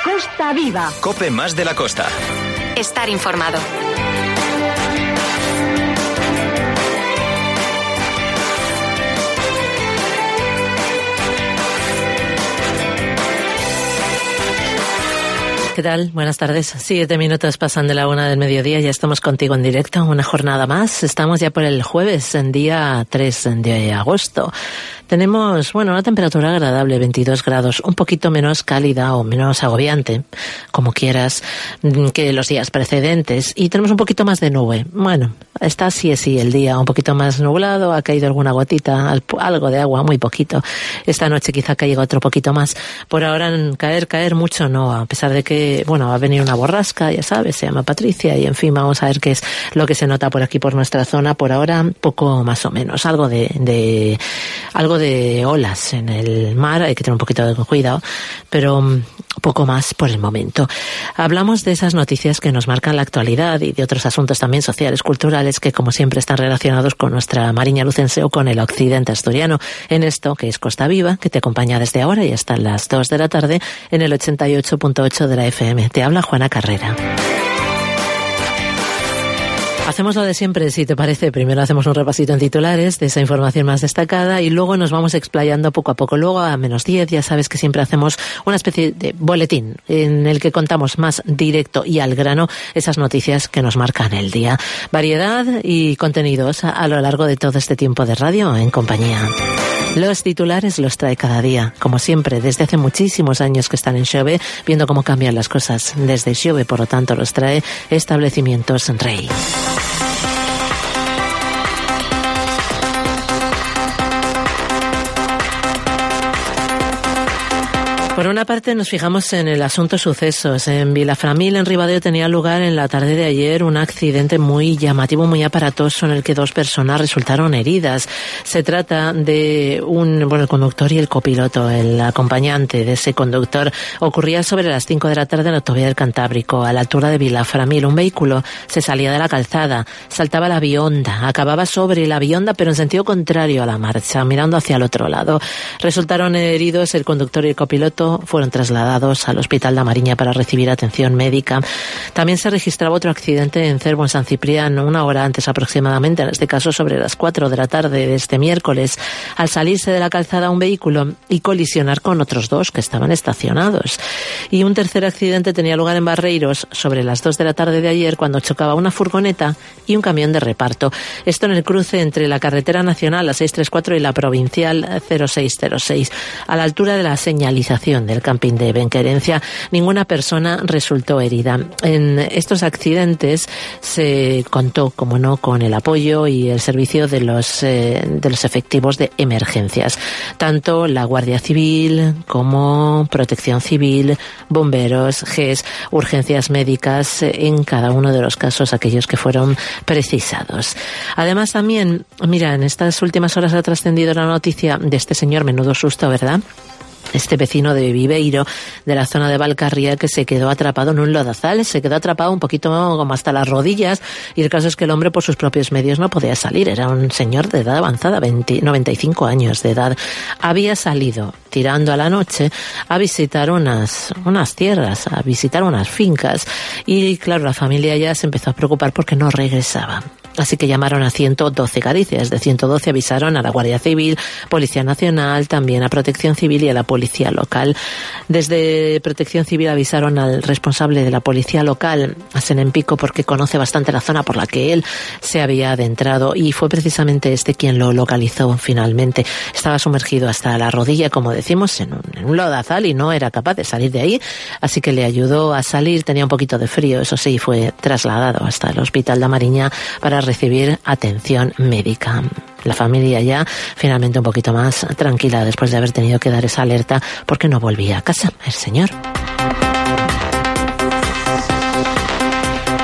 Costa Viva. COPE más de la costa. Estar informado. ¿Qué tal? Buenas tardes. 7 minutos pasan de la 1 del mediodía. Ya estamos contigo en directo. Una jornada más. Estamos ya por el jueves, en día 3 de agosto. Tenemos, una temperatura agradable, 22 grados, un poquito menos cálida o menos agobiante, como quieras, que los días precedentes. Y tenemos un poquito más de nube. Está así el día, un poquito más nublado, ha caído alguna gotita, algo de agua, muy poquito. Esta noche quizá caiga otro poquito más. Por ahora, caer mucho no, a pesar de que, va a venir una borrasca, ya sabes, se llama Patricia, y en fin, vamos a ver qué es lo que se nota por aquí, por nuestra zona. Por ahora, poco más o menos, algo de olas en el mar, hay que tener un poquito de cuidado, pero poco más por el momento. Hablamos de esas noticias que nos marcan la actualidad y de otros asuntos también sociales, culturales, que como siempre están relacionados con nuestra Mariña Lucense o con el occidente asturiano, en esto que es Costa Viva, que te acompaña desde ahora y hasta las 2 de la tarde en el 88.8 de la FM. Te habla Juana Carrera. Hacemos lo de siempre, si te parece. Primero hacemos un repasito en titulares de esa información más destacada y luego nos vamos explayando poco a poco. Luego, a -10, ya sabes que siempre hacemos una especie de boletín en el que contamos más directo y al grano esas noticias que nos marcan el día. Variedad y contenidos a lo largo de todo este tiempo de radio en compañía. Los titulares los trae cada día, como siempre, desde hace muchísimos años que están en Xove, viendo cómo cambian las cosas desde Xove, por lo tanto los trae Establecimientos Rey. Por una parte nos fijamos en el asunto sucesos. En Vilaframil, en Ribadeo, tenía lugar en la tarde de ayer un accidente muy llamativo, muy aparatoso, en el que 2 personas resultaron heridas. Se trata de el conductor y el copiloto, el acompañante de ese conductor. Ocurría sobre las 5 de la tarde en la autovía del Cantábrico, a la altura de Vilaframil. Un vehículo se salía de la calzada, saltaba la bionda, acababa sobre la bionda, pero en sentido contrario a la marcha, mirando hacia el otro lado. Resultaron heridos el conductor y el copiloto. Fueron trasladados al Hospital da Mariña para recibir atención médica. También se registraba otro accidente en Cervo, en San Ciprián, una hora antes aproximadamente, en este caso sobre las 4 de la tarde de este miércoles, al salirse de la calzada un vehículo y colisionar con otros 2 que estaban estacionados. Y un tercer accidente tenía lugar en Barreiros sobre las 2 de la tarde de ayer, cuando chocaba una furgoneta y un camión de reparto. Esto en el cruce entre la carretera nacional, la 634, y la provincial 0606, a la altura de la señalización del camping de Benquerencia. Ninguna persona resultó herida. En estos accidentes se contó, como no, con el apoyo y el servicio de los efectivos de emergencias, tanto la Guardia Civil como Protección Civil, bomberos, GES, urgencias médicas, en cada uno de los casos aquellos que fueron precisados. Además también, mira, en estas últimas horas ha trascendido la noticia de este señor, menudo susto, ¿verdad? Este vecino de Viveiro, de la zona de Valcarría, que se quedó atrapado en un lodazal, se quedó atrapado un poquito como hasta las rodillas, y el caso es que el hombre por sus propios medios no podía salir. Era un señor de edad avanzada, 95 años de edad. Había salido tirando a la noche a visitar unas tierras, a visitar unas fincas, y claro, la familia ya se empezó a preocupar porque no regresaba. Así que llamaron a 112 Caricias. De 112 avisaron a la Guardia Civil, Policía Nacional, también a Protección Civil y a la Policía Local. Desde Protección Civil avisaron al responsable de la Policía Local, a Senempico, porque conoce bastante la zona por la que él se había adentrado, y fue precisamente este quien lo localizó finalmente. Estaba sumergido hasta la rodilla, como decimos, en un lodazal, y no era capaz de salir de ahí, así que le ayudó a salir. Tenía un poquito de frío, eso sí, fue trasladado hasta el Hospital da Mariña para recibir atención médica. La familia ya finalmente un poquito más tranquila después de haber tenido que dar esa alerta, porque no volvía a casa el señor.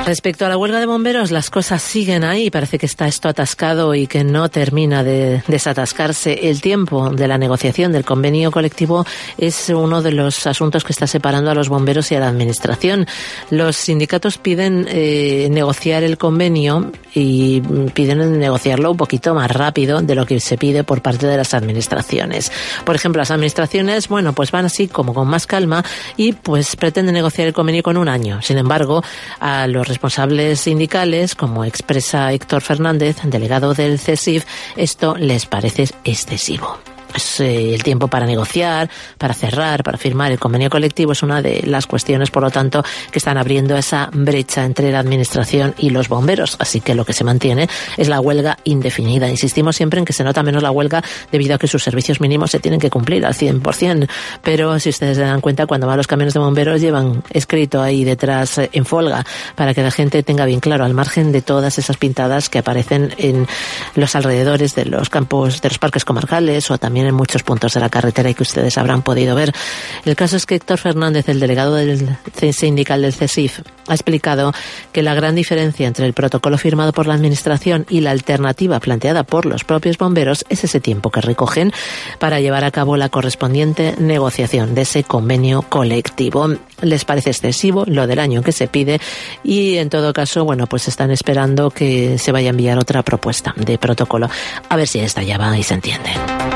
Respecto a la huelga de bomberos, las cosas siguen ahí. Parece que está esto atascado y que no termina de desatascarse. El tiempo de la negociación del convenio colectivo es uno de los asuntos que está separando a los bomberos y a la administración. Los sindicatos piden negociar el convenio y piden negociarlo un poquito más rápido de lo que se pide por parte de las administraciones. Por ejemplo, las administraciones, bueno, pues van así como con más calma y pues pretenden negociar el convenio con un año. Sin embargo, a los responsables sindicales, como expresa Héctor Fernández, delegado del CESIF, esto les parece excesivo. El tiempo para negociar, para cerrar, para firmar el convenio colectivo es una de las cuestiones, por lo tanto, que están abriendo esa brecha entre la administración y los bomberos. Así que lo que se mantiene es la huelga indefinida. Insistimos siempre en que se nota menos la huelga debido a que sus servicios mínimos se tienen que cumplir al 100%. Pero si ustedes se dan cuenta, cuando van los camiones de bomberos llevan escrito ahí detrás en folga para que la gente tenga bien claro, al margen de todas esas pintadas que aparecen en los alrededores de los campos, de los parques comarcales o también en muchos puntos de la carretera y que ustedes habrán podido ver. El caso es que Héctor Fernández, el delegado del sindical del CESIF, ha explicado que la gran diferencia entre el protocolo firmado por la administración y la alternativa planteada por los propios bomberos es ese tiempo que recogen para llevar a cabo la correspondiente negociación de ese convenio colectivo. Les parece excesivo lo del año que se pide y en todo caso, bueno, pues están esperando que se vaya a enviar otra propuesta de protocolo. A ver si esta ya va y se entiende.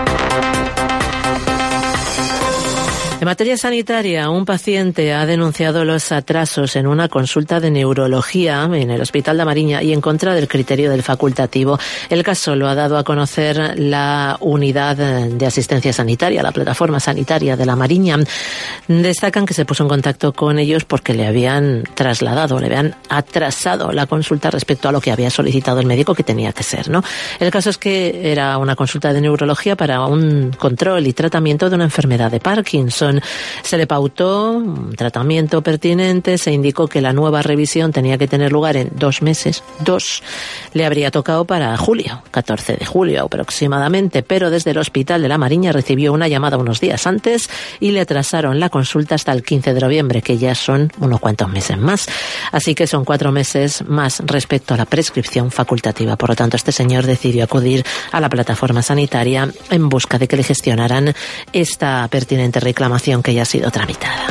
En materia sanitaria, un paciente ha denunciado los atrasos en una consulta de neurología en el Hospital de Mariña y en contra del criterio del facultativo. El caso lo ha dado a conocer la unidad de asistencia sanitaria, la plataforma sanitaria de la Mariña. Destacan que se puso en contacto con ellos porque le habían trasladado, le habían atrasado la consulta respecto a lo que había solicitado el médico que tenía que ser, ¿no? El caso es que era una consulta de neurología para un control y tratamiento de una enfermedad de Parkinson. Se le pautó un tratamiento pertinente, se indicó que la nueva revisión tenía que tener lugar en 2 meses. Le habría tocado para julio, 14 de julio aproximadamente, pero desde el Hospital de la Mariña recibió una llamada unos días antes y le atrasaron la consulta hasta el 15 de noviembre, que ya son unos cuantos meses más. Así que son 4 meses más respecto a la prescripción facultativa. Por lo tanto, este señor decidió acudir a la plataforma sanitaria en busca de que le gestionaran esta pertinente reclamación que ya ha sido tramitada.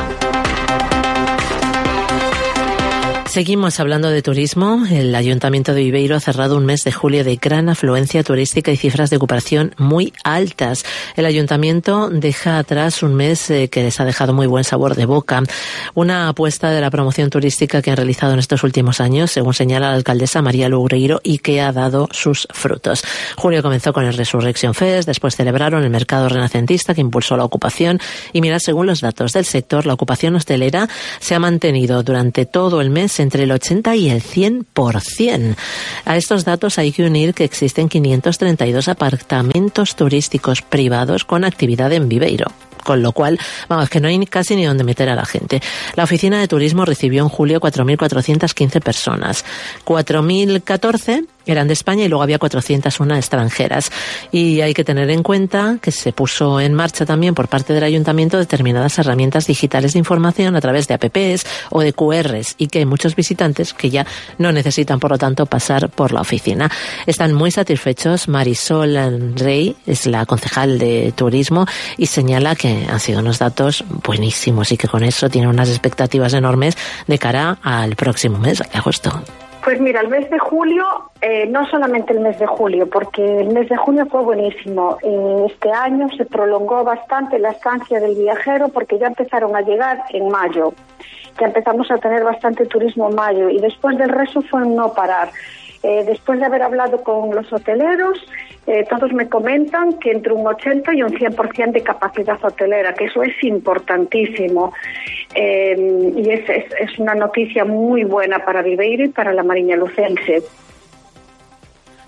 Seguimos hablando de turismo. El Ayuntamiento de Viveiro ha cerrado un mes de julio de gran afluencia turística y cifras de ocupación muy altas. El Ayuntamiento deja atrás un mes que les ha dejado muy buen sabor de boca. Una apuesta de la promoción turística que han realizado en estos últimos años, según señala la alcaldesa María Loureiro, y que ha dado sus frutos. Julio comenzó con el Resurrection Fest, después celebraron el mercado renacentista que impulsó la ocupación y mira, según los datos del sector, la ocupación hostelera se ha mantenido durante todo el mes entre el 80 y el 100%. A estos datos hay que unir que existen 532 apartamentos turísticos privados con actividad en Viveiro. Con lo cual, vamos, que no hay casi ni donde meter a la gente. La oficina de turismo recibió en julio 4.415 personas. 4.014 eran de España y luego había 401 extranjeras. Y hay que tener en cuenta que se puso en marcha también por parte del Ayuntamiento determinadas herramientas digitales de información a través de apps o de QRs y que hay muchos visitantes que ya no necesitan, por lo tanto, pasar por la oficina. Están muy satisfechos. Marisol Rey es la concejal de turismo y señala que han sido unos datos buenísimos y que con eso tienen unas expectativas enormes de cara al próximo mes, de agosto. Pues mira, el mes de julio, no solamente el mes de julio, porque el mes de junio fue buenísimo. Este año se prolongó bastante la estancia del viajero porque ya empezaron a llegar en mayo. Ya empezamos a tener bastante turismo en mayo y después del resto fue no parar. Después de haber hablado con los hoteleros, todos me comentan que entre un 80 y un 100% de capacidad hotelera, que eso es importantísimo. Y es una noticia muy buena para Viveiro y para la Mariña Lucense.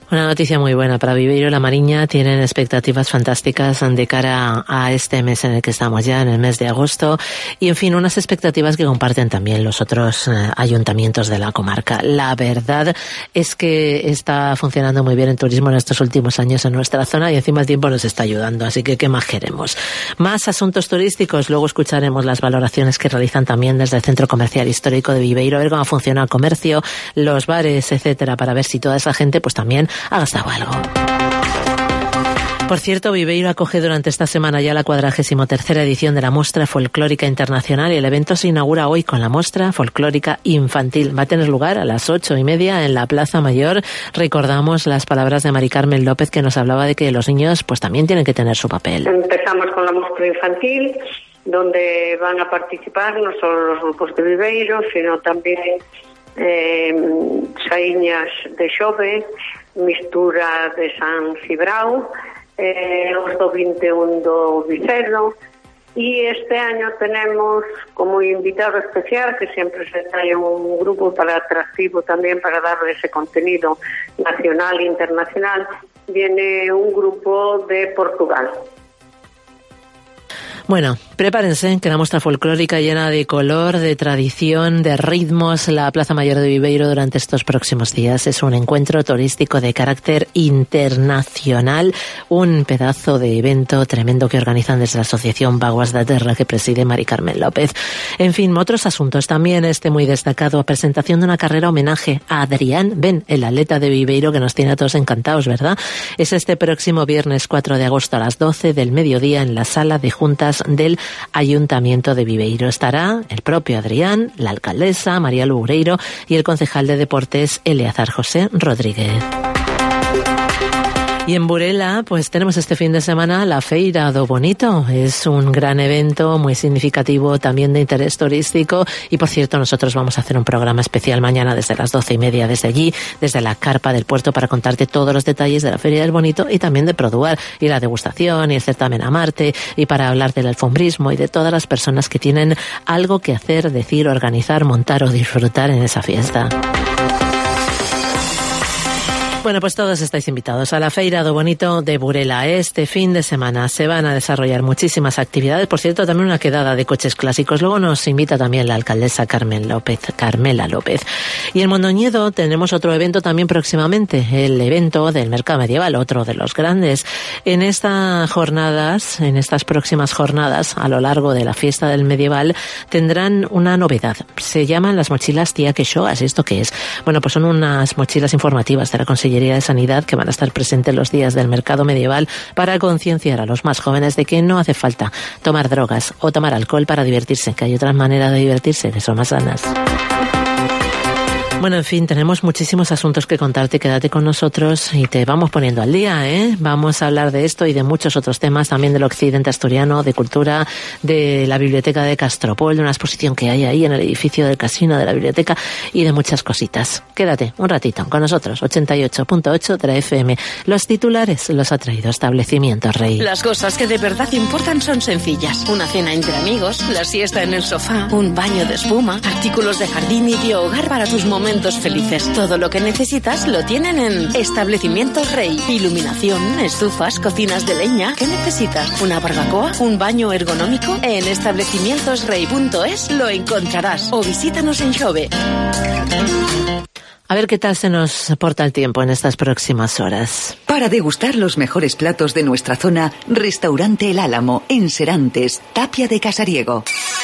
Una noticia muy buena para Viveiro y La Mariña. Tienen expectativas fantásticas de cara a este mes en el que estamos ya, en el mes de agosto. Y, en fin, unas expectativas que comparten también los otros ayuntamientos de la comarca. La verdad es que está funcionando muy bien el turismo en estos últimos años en nuestra zona y encima el tiempo nos está ayudando. Así que, ¿qué más queremos? Más asuntos turísticos. Luego escucharemos las valoraciones que realizan también desde el Centro Comercial Histórico de Viveiro, a ver cómo funciona el comercio, los bares, etcétera, para ver si toda esa gente pues también ha gastado algo. Por cierto, Viveiro acoge durante esta semana ya la 43ª edición de la Mostra Folclórica Internacional y el evento se inaugura hoy con la Mostra Folclórica Infantil. Va a tener lugar a las 8:30 en la Plaza Mayor. Recordamos las palabras de Mari Carmen López, que nos hablaba de que los niños pues también tienen que tener su papel. Empezamos con la Mostra Infantil, donde van a participar no solo los grupos de Viveiro, sino también saíñas de Xove, mistura de San Cibrao, os do 21 do Viceno, y este año tenemos como invitado especial, que siempre se trae un grupo para atractivo también para darle ese contenido nacional e internacional, viene un grupo de Portugal. Bueno, prepárense, que la muestra folclórica llena de color, de tradición, de ritmos, la Plaza Mayor de Viveiro durante estos próximos días es un encuentro turístico de carácter internacional, un pedazo de evento tremendo que organizan desde la Asociación Vaguas da Terra, que preside Mari Carmen López. En fin, otros asuntos también, muy destacado, a presentación de una carrera homenaje a Adrián Ben, el atleta de Viveiro que nos tiene a todos encantados, ¿verdad? Es este próximo viernes 4 de agosto a las 12 del mediodía en la Sala de Juntas del Ayuntamiento de Viveiro. Estará el propio Adrián, la alcaldesa María Loureiro y el concejal de Deportes Eleazar José Rodríguez. Y en Burela, pues tenemos este fin de semana la Feira do Bonito. Es un gran evento, muy significativo, también de interés turístico. Y por cierto, nosotros vamos a hacer un programa especial mañana desde las 12:30 desde allí, desde la carpa del puerto, para contarte todos los detalles de la Feria del Bonito y también de Produar, y la degustación y el certamen a Marte, y para hablar del alfombrismo y de todas las personas que tienen algo que hacer, decir, organizar, montar o disfrutar en esa fiesta. Bueno, pues todos estáis invitados a la Feira do Bonito de Burela. Este fin de semana se van a desarrollar muchísimas actividades. Por cierto, también una quedada de coches clásicos. Luego nos invita también la alcaldesa Carmela López. Y en Mondoñedo tenemos otro evento también próximamente, el evento del Mercado Medieval, otro de los grandes. En estas próximas jornadas, a lo largo de la fiesta del medieval, tendrán una novedad. Se llaman las mochilas Tía Queixoas. ¿Esto qué es? Bueno, pues son unas mochilas informativas de la Consellería de Sanidad que van a estar presentes los días del mercado medieval para concienciar a los más jóvenes de que no hace falta tomar drogas o tomar alcohol para divertirse, que hay otras maneras de divertirse que son más sanas. Bueno, en fin, tenemos muchísimos asuntos que contarte. Quédate con nosotros y te vamos poniendo al día, ¿eh? Vamos a hablar de esto y de muchos otros temas, también del occidente asturiano, de cultura, de la biblioteca de Castropol, de una exposición que hay ahí en el edificio del casino de la biblioteca y de muchas cositas. Quédate un ratito con nosotros, 88.8 de la FM. Los titulares los ha traído Establecimientos Rey. Las cosas que de verdad importan son sencillas. Una cena entre amigos, la siesta en el sofá, un baño de espuma, artículos de jardín y de hogar para tus momentos felices. Todo lo que necesitas lo tienen en Establecimientos Rey. Iluminación, estufas, cocinas de leña. ¿Qué necesitas? ¿Una barbacoa? ¿Un baño ergonómico? En establecimientosrey.es lo encontrarás. O visítanos en Xove. A ver qué tal se nos porta el tiempo en estas próximas horas. Para degustar los mejores platos de nuestra zona, Restaurante El Álamo, en Serantes, Tapia de Casariego.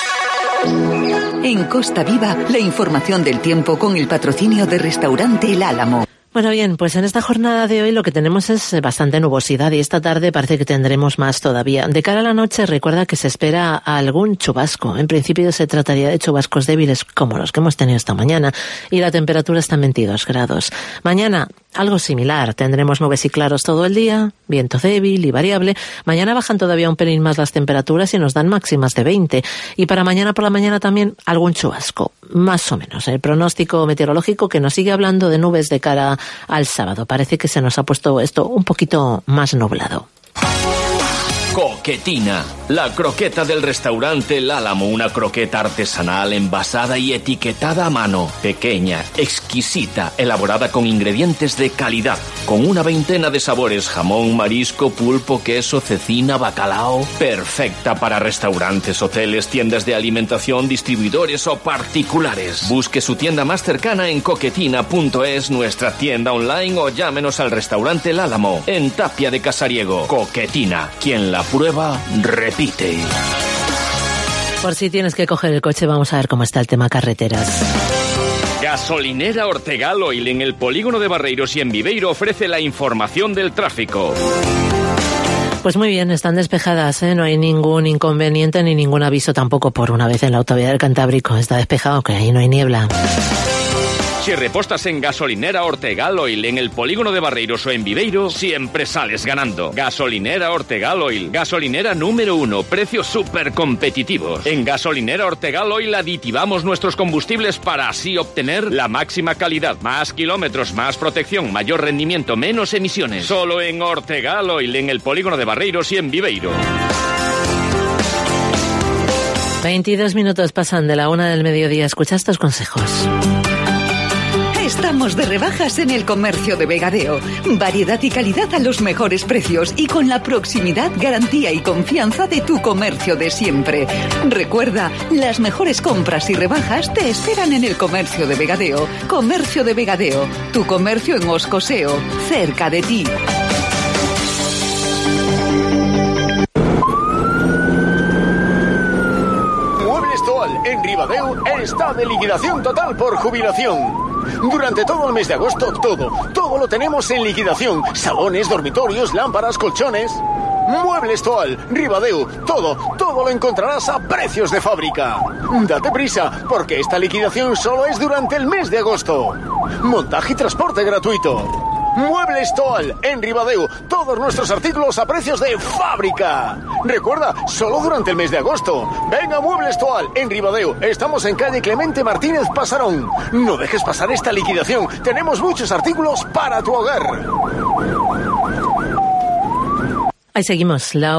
En Costa Viva, la información del tiempo con el patrocinio de Restaurante El Álamo. Bueno, bien, pues en esta jornada de hoy lo que tenemos es bastante nubosidad y esta tarde parece que tendremos más todavía. De cara a la noche, recuerda que se espera algún chubasco. En principio se trataría de chubascos débiles como los que hemos tenido esta mañana y la temperatura está en 22 grados. Mañana, algo similar. Tendremos nubes y claros todo el día, viento débil y variable. Mañana bajan todavía un pelín más las temperaturas y nos dan máximas de 20. Y para mañana por la mañana también algún chubasco, más o menos. El pronóstico meteorológico que nos sigue hablando de nubes de cara al sábado. Parece que se nos ha puesto esto un poquito más nublado. Coquetina, la croqueta del restaurante El Álamo, una croqueta artesanal envasada y etiquetada a mano, pequeña, exquisita, elaborada con ingredientes de calidad, con una veintena de sabores: jamón, marisco, pulpo, queso, cecina, bacalao. Perfecta para restaurantes, hoteles, tiendas de alimentación, distribuidores o particulares. Busque su tienda más cercana en coquetina.es, nuestra tienda online, o llámenos al restaurante El Álamo en Tapia de Casariego. Coquetina, quien la prueba, repite. Por si tienes que coger el coche, vamos a ver cómo está el tema carreteras. Gasolinera Ortegal Oil en el polígono de Barreiros y en Viveiro ofrece la información del tráfico. Pues muy bien, están despejadas, no hay ningún inconveniente ni ningún aviso tampoco por una vez en la autovía del Cantábrico. Está despejado, que ahí no hay niebla. Si repostas en Gasolinera Ortegal Oil en el polígono de Barreiros o en Viveiro, siempre sales ganando. Gasolinera Ortegal Oil, gasolinera número 1, precios súper competitivos. En Gasolinera Ortegal Oil aditivamos nuestros combustibles para así obtener la máxima calidad, más kilómetros, más protección, mayor rendimiento, menos emisiones. Solo en Ortegal Oil en el polígono de Barreiros y en Viveiro. 22 minutos pasan de la 1 del mediodía. Escucha estos consejos. Estamos de rebajas en el comercio de Vegadeo. Variedad y calidad a los mejores precios y con la proximidad, garantía y confianza de tu comercio de siempre. Recuerda, las mejores compras y rebajas te esperan en el comercio de Vegadeo. Comercio de Vegadeo, tu comercio en Oscoseo, cerca de ti. Muebles Toal en Ribadeo está de liquidación total por jubilación. Durante todo el mes de agosto, todo lo tenemos en liquidación. Salones, dormitorios, lámparas, colchones. Muebles Toal, Ribadeo, todo lo encontrarás a precios de fábrica. Date prisa, porque esta liquidación solo es durante el mes de agosto. Montaje y transporte gratuito. Muebles Toal en Ribadeo, todos nuestros artículos a precios de fábrica. Recuerda, solo durante el mes de agosto. Ven a Muebles Toal en Ribadeo. Estamos en calle Clemente Martínez Pasarón. No dejes pasar esta liquidación. Tenemos muchos artículos para tu hogar. Ahí seguimos, la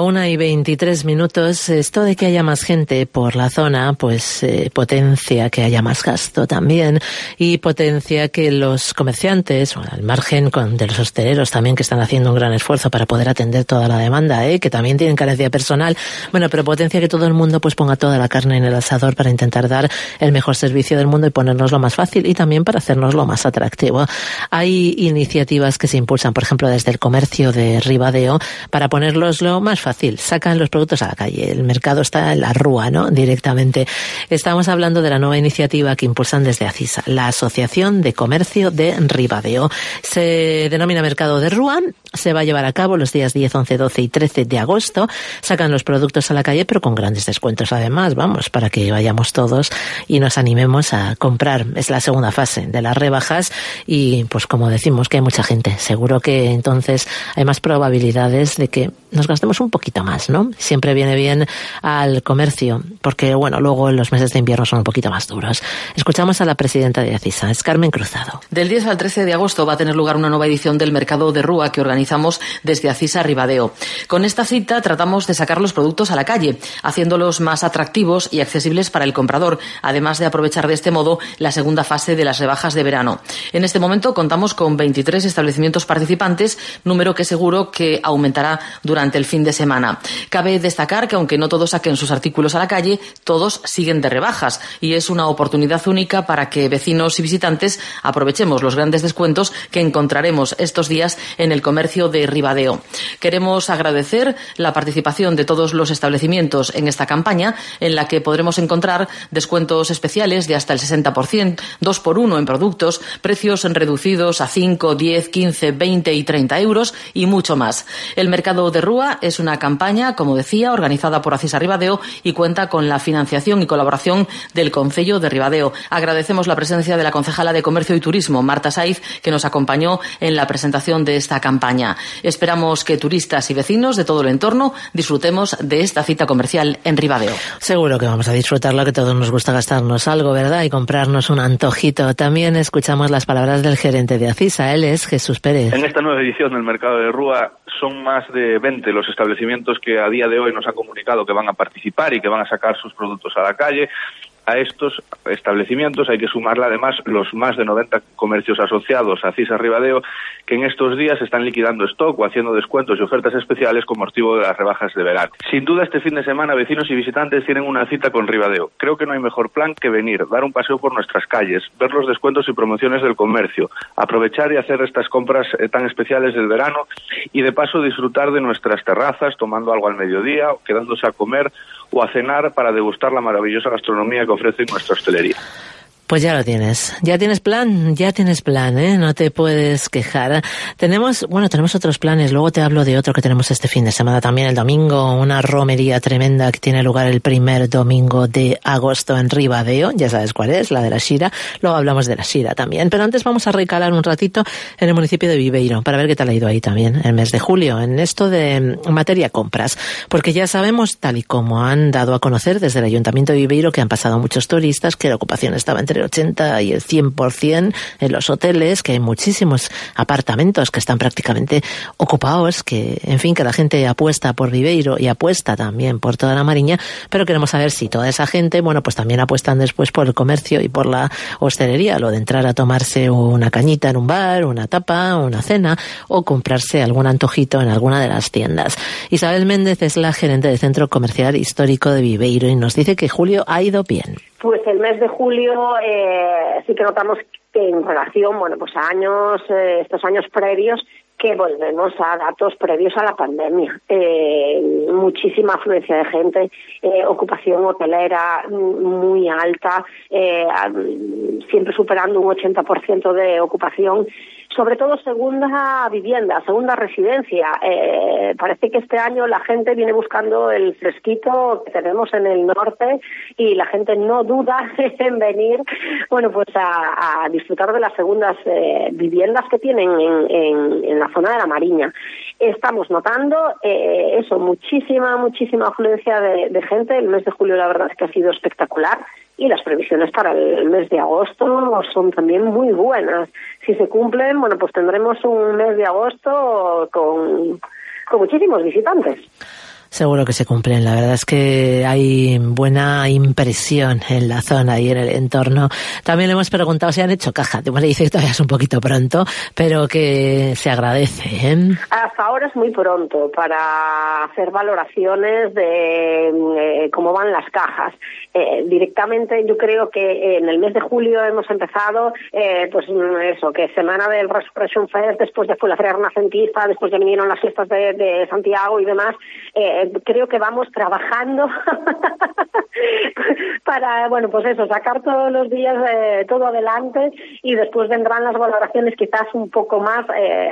1:23. Esto de que haya más gente por la zona, pues potencia que haya más gasto también, y potencia que los comerciantes, al margen de los hosteleros también, que están haciendo un gran esfuerzo para poder atender toda la demanda, que también tienen carencia personal, bueno, pero potencia que todo el mundo pues ponga toda la carne en el asador para intentar dar el mejor servicio del mundo y ponernos lo más fácil y también para hacernos lo más atractivo. Hay iniciativas que se impulsan, por ejemplo, desde el comercio de Ribadeo, para ponerlos lo más fácil. Sacan los productos a la calle. El mercado está en la rúa, ¿no? Directamente. Estamos hablando de la nueva iniciativa que impulsan desde ACISA, la Asociación de Comercio de Ribadeo. Se denomina Mercado de Rúa. Se va a llevar a cabo los días 10, 11, 12 y 13 de agosto. Sacan los productos a la calle, pero con grandes descuentos además, vamos, para que vayamos todos y nos animemos a comprar. Es la segunda fase de las rebajas y, pues como decimos, que hay mucha gente. Seguro que entonces hay más probabilidades de que nos gastemos un poquito más, ¿no? Siempre viene bien al comercio, porque, bueno, luego los meses de invierno son un poquito más duros. Escuchamos a la presidenta de ACISA, es Carmen Cruzado. Del 10 al 13 de agosto va a tener lugar una nueva edición del Mercado de Rúa que organizamos desde ACISA Ribadeo. Con esta cita tratamos de sacar los productos a la calle, haciéndolos más atractivos y accesibles para el comprador, además de aprovechar de este modo la segunda fase de las rebajas de verano. En este momento contamos con 23 establecimientos participantes, número que seguro que aumentará durante el fin de semana. Cabe destacar que aunque no todos saquen sus artículos a la calle, todos siguen de rebajas y es una oportunidad única para que vecinos y visitantes aprovechemos los grandes descuentos que encontraremos estos días en el comercio de Ribadeo. Queremos agradecer la participación de todos los establecimientos en esta campaña, en la que podremos encontrar descuentos especiales de hasta el 60%, 2x1 en productos, precios reducidos a 5, 10, 15, 20 y 30 euros y mucho más. El Mercado de Rúa es una campaña, como decía, organizada por ACISA Ribadeo y cuenta con la financiación y colaboración del Concello de Ribadeo. Agradecemos la presencia de la concejala de Comercio y Turismo, Marta Saiz, que nos acompañó en la presentación de esta campaña. Esperamos que turistas y vecinos de todo el entorno disfrutemos de esta cita comercial en Ribadeo. Seguro que vamos a disfrutarlo, que todos nos gusta gastarnos algo, ¿verdad? Y comprarnos un antojito. También escuchamos las palabras del gerente de ACISA, él es Jesús Pérez. En esta nueva edición del Mercado de Rúa son más de 20 los establecimientos que a día de hoy nos han comunicado que van a participar y que van a sacar sus productos a la calle. A estos establecimientos hay que sumarle además los más de 90 comercios asociados a CISA Ribadeo, que en estos días están liquidando stock o haciendo descuentos y ofertas especiales con motivo de las rebajas de verano. Sin duda, este fin de semana vecinos y visitantes tienen una cita con Ribadeo. Creo que no hay mejor plan que venir, dar un paseo por nuestras calles, ver los descuentos y promociones del comercio, aprovechar y hacer estas compras tan especiales del verano y de paso disfrutar de nuestras terrazas, tomando algo al mediodía, quedándose a comer o a cenar para degustar la maravillosa gastronomía que ofrece nuestra hostelería. Pues ya lo tienes. Ya tienes plan, ¿eh? No te puedes quejar. Tenemos otros planes. Luego te hablo de otro que tenemos este fin de semana también, el domingo. Una romería tremenda que tiene lugar el primer domingo de agosto en Ribadeo. Ya sabes cuál es, la de la Xira. Luego hablamos de la Xira también. Pero antes vamos a recalar un ratito en el municipio de Viveiro para ver qué tal ha ido ahí también el mes de julio en esto de materia compras. Porque ya sabemos, tal y como han dado a conocer desde el Ayuntamiento de Viveiro, que han pasado muchos turistas, que la ocupación estaba entre el 80 y el 100% en los hoteles, que hay muchísimos apartamentos que están prácticamente ocupados, que, en fin, que la gente apuesta por Viveiro y apuesta también por toda la Mariña, pero queremos saber si toda esa gente, pues también apuestan después por el comercio y por la hostelería, lo de entrar a tomarse una cañita en un bar, una tapa, una cena, o comprarse algún antojito en alguna de las tiendas. Isabel Méndez es la gerente del Centro Comercial Histórico de Viveiro y nos dice que julio ha ido bien. Pues el mes de julio sí que notamos que en relación, pues a años, estos años previos, que volvemos a datos previos a la pandemia. Muchísima afluencia de gente, ocupación hotelera muy alta, siempre superando un 80% de ocupación. Sobre todo segunda vivienda, segunda residencia. Parece que este año la gente viene buscando el fresquito que tenemos en el norte y la gente no duda en venir, a disfrutar de las segundas viviendas que tienen en la zona de la Mariña. Estamos notando muchísima afluencia de gente. El mes de julio la verdad es que ha sido espectacular y las previsiones para el mes de agosto son también muy buenas. Si se cumplen, pues tendremos un mes de agosto con muchísimos visitantes. Seguro que se cumplen. La verdad es que hay buena impresión en la zona y en el entorno. También le hemos preguntado si han hecho caja. Le dice que todavía es un poquito pronto, pero que se agradece, ¿eh? Hasta ahora es muy pronto para hacer valoraciones de cómo van las cajas. Directamente yo creo que en el mes de julio hemos empezado, que semana del Resurrection Fest, después ya fue la Feria Renacentista, después ya vinieron las fiestas de Santiago y demás. Creo que vamos trabajando para, sacar todos los días todo adelante y después vendrán las valoraciones quizás un poco más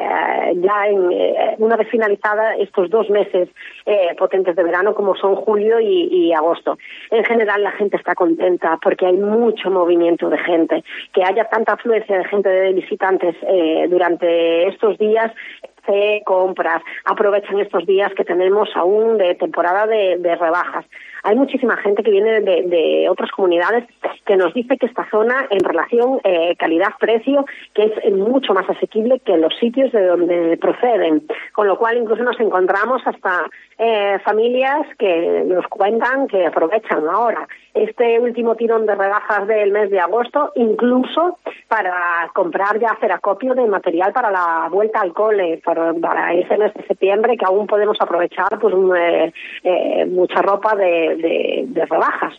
una vez finalizada estos 2 meses potentes de verano como son julio y agosto. En general la gente está contenta porque hay mucho movimiento de gente. Que haya tanta afluencia de gente, de visitantes durante estos días, compras, aprovechan estos días que tenemos aún de temporada de rebajas. Hay muchísima gente que viene de otras comunidades que nos dice que esta zona, en relación calidad-precio, que es mucho más asequible que los sitios de donde proceden. Con lo cual, incluso nos encontramos hasta familias que nos cuentan que aprovechan ahora este último tirón de rebajas del mes de agosto, incluso para comprar ya, hacer acopio de material para la vuelta al cole, para ese mes de septiembre, que aún podemos aprovechar mucha ropa de rebajas.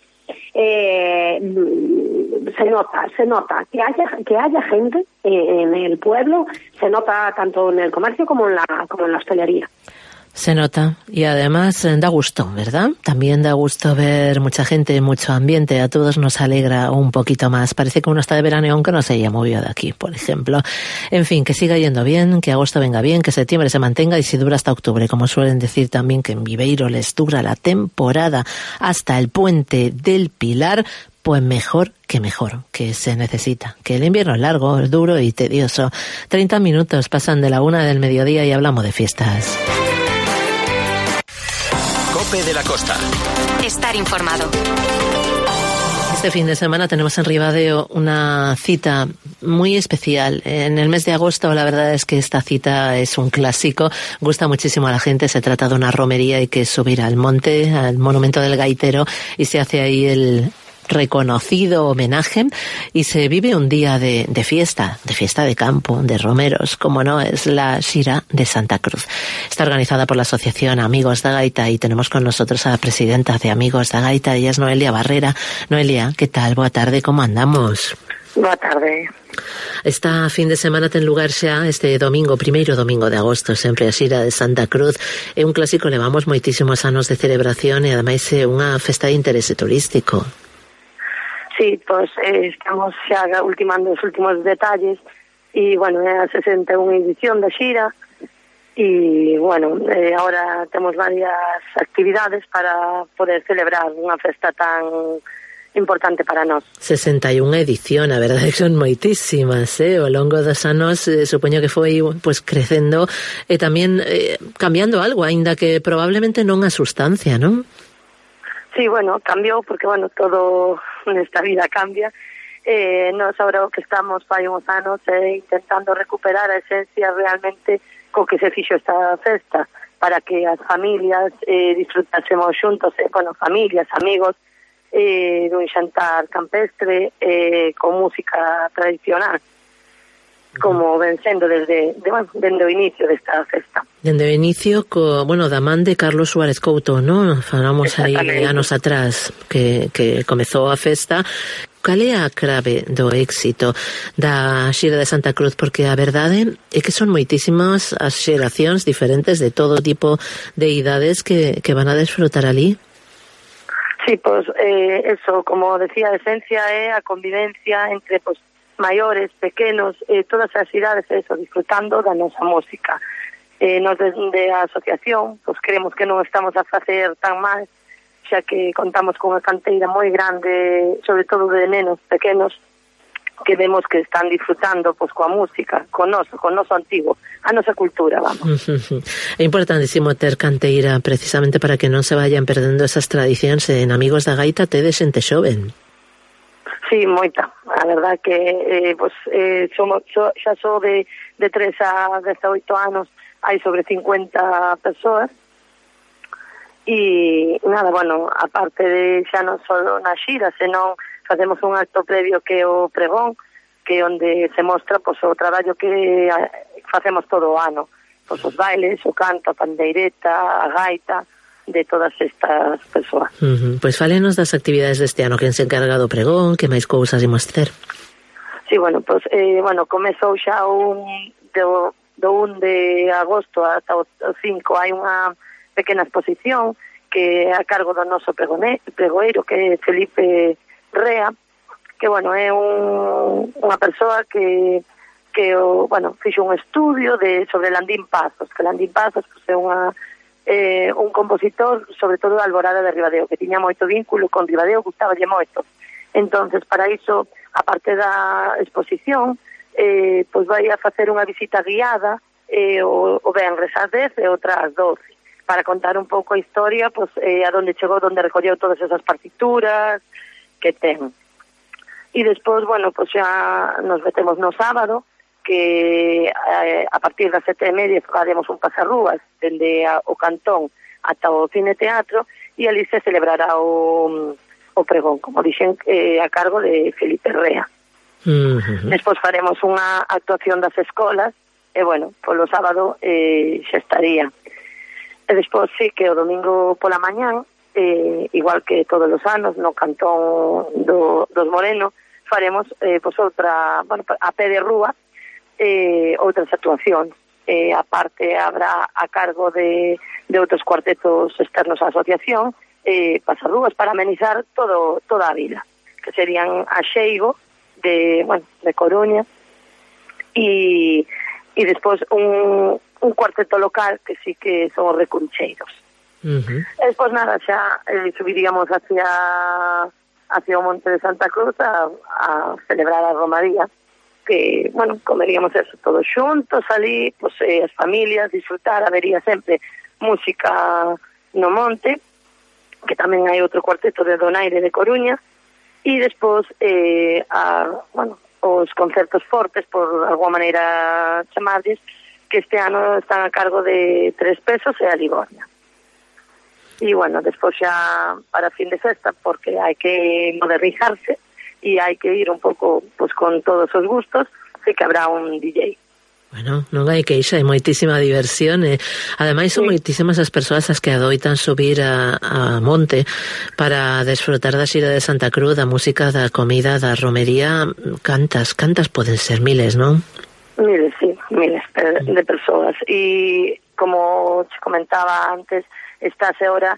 Se nota que haya gente en el pueblo, se nota tanto en el comercio como en la hostelería. Se nota y además da gusto, ¿verdad? También da gusto ver mucha gente, mucho ambiente, a todos nos alegra un poquito más. Parece que uno está de verano aunque no se haya movido de aquí, por ejemplo. En fin, que siga yendo bien, que agosto venga bien, que septiembre se mantenga y si dura hasta octubre, como suelen decir también que en Viveiro les dura la temporada hasta el Puente del Pilar, pues mejor, que se necesita. Que el invierno es largo, es duro y tedioso. 30 minutos pasan de la 1 del mediodía y hablamos de fiestas. Cope de la Costa. Estar informado. Este fin de semana tenemos en Ribadeo una cita muy especial. En el mes de agosto la verdad es que esta cita es un clásico, gusta muchísimo a la gente. Se trata de una romería, hay que subir al monte, al monumento del Gaitero, y se hace ahí el reconocido homenaje y se vive un día de fiesta de campo, de romeros, como no, es la Xira de Santa Cruz. Está organizada por la asociación Amigos da Gaita y tenemos con nosotros a la presidenta de Amigos da Gaita, ella es Noelia Barrera. Noelia, ¿qué tal? Boa tarde, ¿cómo andamos? Boa tarde. Esta fin de semana ten lugar xa este domingo, primeiro domingo de agosto, sempre a Xira de Santa Cruz. É un clásico, levamos moitísimos anos de celebración e ademais é unha festa de interese turístico. Sí, pues estamos xa ultimando os últimos detalles e, bueno, é a 61 edición da Xira e, bueno, agora temos varias actividades para poder celebrar unha festa tan importante para nós. 61 edición, a verdade que son moitísimas, ao longo dos anos supoño que foi pues crecendo e tamén cambiando algo, aínda que probablemente non a sustancia, non? Sí, bueno, cambiou porque, bueno, todo nesta vida cambia. Nos agora que estamos fai uns anos intentando recuperar a esencia realmente co que se fixo esta festa para que as familias disfrutásemos xuntos, bueno, familias, amigos, dun xantar campestre con música tradicional, como ven sendo desde o inicio desta festa. Dende o inicio, da man de Carlos Suárez Couto, non? Falamos aí anos atrás que comezou a festa. Cal é a clave do éxito da Xira de Santa Cruz? Porque a verdade é que son moitísimas as xeracións diferentes de todo tipo de idades que van a desfrutar ali. Sí, pues eso, como decía, a esencia é a convivencia entre maiores, pequenos, todas as idades, eso, disfrutando da nosa música. Nos desde a asociación, pues creemos que non estamos a facer tan mal, xa que contamos con unha canteira moi grande, sobre todo de nenos pequenos, que vemos que están disfrutando pues coa música, con noso antigo, a nosa cultura, vamos. É importantísimo ter canteira precisamente para que non se vayan perdendo esas tradicións. En Amigos da Gaita tedes xente xoven. Sí, moita. A verdad que xa sou de 3 a 18 anos, hai sobre 50 persoas. E nada, bueno, aparte de xa non só na xira, senón facemos un acto previo que é o pregón, que é onde se mostra o traballo que facemos todo o ano. Os bailes, o canto, a pandeireta, a gaita, de todas estas persoas. Pois fálenos das actividades deste ano, quen se encarga do pregón, que máis cousas imos ter? Sí, bueno, pues comezou xa do 1 de agosto ata o 5 hai unha pequena exposición que é a cargo do noso pregoeiro, que é Felipe Rea, que, bueno, é unha persoa que fixo un estudio sobre Landín Pazos, que Landín Pazos é un compositor, sobre todo da Alborada de Ribadeo, que tiña moito vínculo con Ribadeo, gustaballe moito. Entonces, para iso, aparte da exposición, pois vai a facer unha visita guiada o venres ás 10 e outra ás 12, para contar un pouco a historia, pois a donde chegou, donde recolleu todas esas partituras que ten. E despois, bueno, pois xa nos metemos no sábado, que a partir das 7:30 faremos un pasarrúas dende o Cantón ata o Cine Teatro e ali se celebrará o pregón, como dixen, a cargo de Felipe Rea. Despois faremos unha actuación das escolas e, bueno, polo sábado xa estaría. E despois sí que o domingo pola mañán, igual que todos os anos no Cantón dos Moreno, faremos outra, a pé de rúa, outras actuacións. Aparte habrá a cargo de outros cuartetos externos á asociación, pasarrúas para amenizar toda a vida, que serían a Xeigo de Coruña e despois un cuarteto local que sí que son os Recuncheiros. Despois nada, xa subiríamos hacia o Monte de Santa Cruz a celebrar a Romaría, que, bueno, comeríamos eso todos xuntos ali, pues as familias, disfrutar, habería sempre música no monte, que tamén hai outro cuarteto de Donaire de Coruña, e despois os concertos fortes, por alguma maneira chamarles, que este ano están a cargo de Tres Pesos e a Livornia. E, despois xa para fin de festa, porque hai que modernizarse e hai que ir un pouco con todos os gustos, sí que habrá un DJ. Bueno, non hai queixa, hai moitísima diversión e ademais son moitísimas as persoas as que adoitan subir a monte para desfrutar da xira de Santa Cruz, da música, da comida, da romería. Cantas poden ser, miles, non? Miles, sí, miles de persoas. E como te comentaba antes, estáse ahora